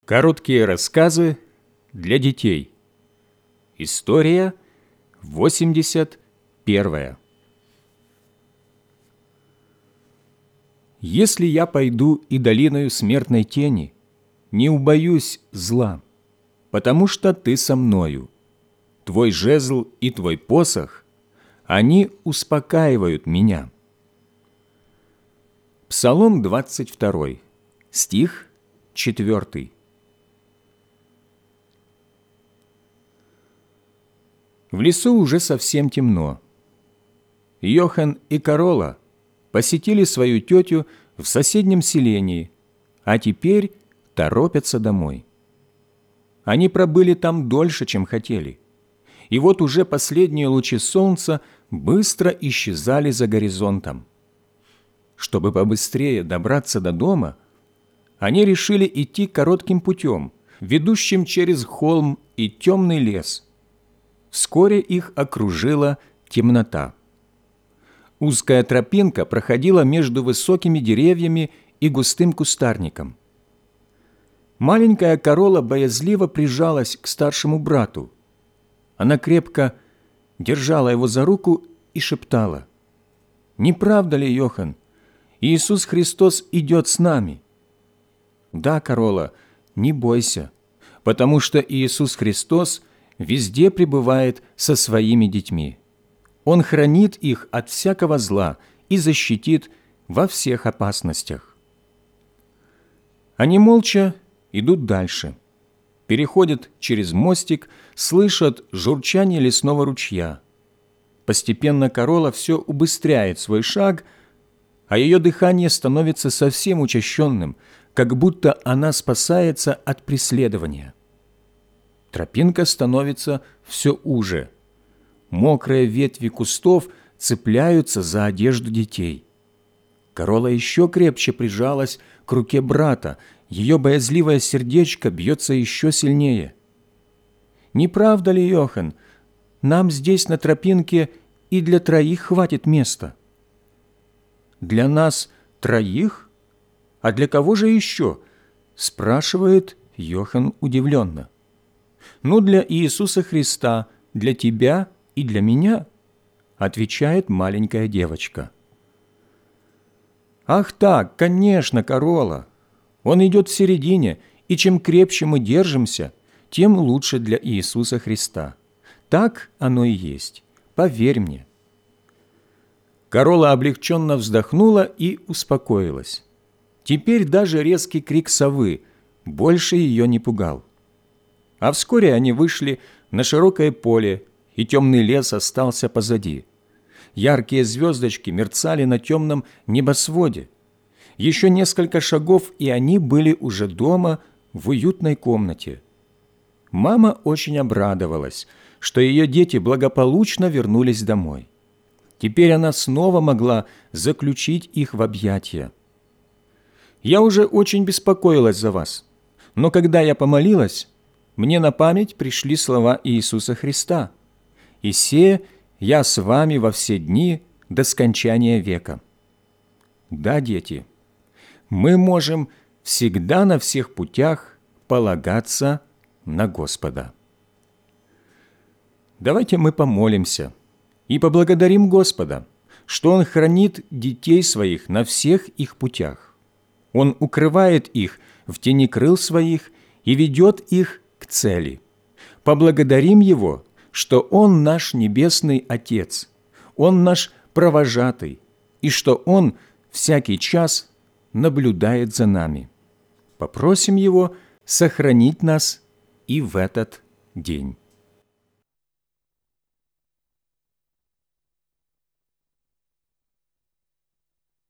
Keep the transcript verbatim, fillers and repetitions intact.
Короткие рассказы для детей. История восемьдесят первая. «Если я пойду и долиною смертной тени, не убоюсь зла, потому что ты со мною. Твой жезл и твой посох, они успокаивают меня». Псалом двадцать второй, стих четвёртый. В лесу уже совсем темно. Йохан и Карола посетили свою тетю в соседнем селении, а теперь торопятся домой. Они пробыли там дольше, чем хотели, и вот уже последние лучи солнца быстро исчезали за горизонтом. Чтобы побыстрее добраться до дома, они решили идти коротким путем, ведущим через холм и темный лес. Вскоре их окружила темнота. Узкая тропинка проходила между высокими деревьями и густым кустарником. Маленькая Карола боязливо прижалась к старшему брату. Она крепко держала его за руку и шептала: «Не правда ли, Йохан, Иисус Христос идет с нами?» «Да, Карола, не бойся, потому что Иисус Христос везде пребывает со своими детьми. Он хранит их от всякого зла и защитит во всех опасностях». Они молча идут дальше, переходят через мостик, слышат журчание лесного ручья. Постепенно Карола все убыстряет свой шаг, а ее дыхание становится совсем учащенным, как будто она спасается от преследования. Тропинка становится все уже. Мокрые ветви кустов цепляются за одежду детей. Карола еще крепче прижалась к руке брата, ее боязливое сердечко бьется еще сильнее. «Не правда ли, Йохан, нам здесь на тропинке и для троих хватит места?» «Для нас троих? А для кого же еще?» – спрашивает Йохан удивленно. «Ну, для Иисуса Христа, для тебя и для меня», – отвечает маленькая девочка. «Ах так, конечно, Карола. Он идет в середине, и чем крепче мы держимся, тем лучше для Иисуса Христа. Так оно и есть, поверь мне». Карола облегченно вздохнула и успокоилась. Теперь даже резкий крик совы больше ее не пугал. А вскоре они вышли на широкое поле, и темный лес остался позади. Яркие звездочки мерцали на темном небосводе. Еще несколько шагов, и они были уже дома в уютной комнате. Мама очень обрадовалась, что ее дети благополучно вернулись домой. Теперь она снова могла заключить их в объятия. «Я уже очень беспокоилась за вас, но когда я помолилась, мне на память пришли слова Иисуса Христа: «И се я с вами во все дни до скончания века». Да, дети, мы можем всегда на всех путях полагаться на Господа. Давайте мы помолимся и поблагодарим Господа, что Он хранит детей своих на всех их путях. Он укрывает их в тени крыл своих и ведет их к цели. Поблагодарим Его, что Он наш Небесный Отец, Он наш провожатый, и что Он всякий час наблюдает за нами. Попросим Его сохранить нас и в этот день.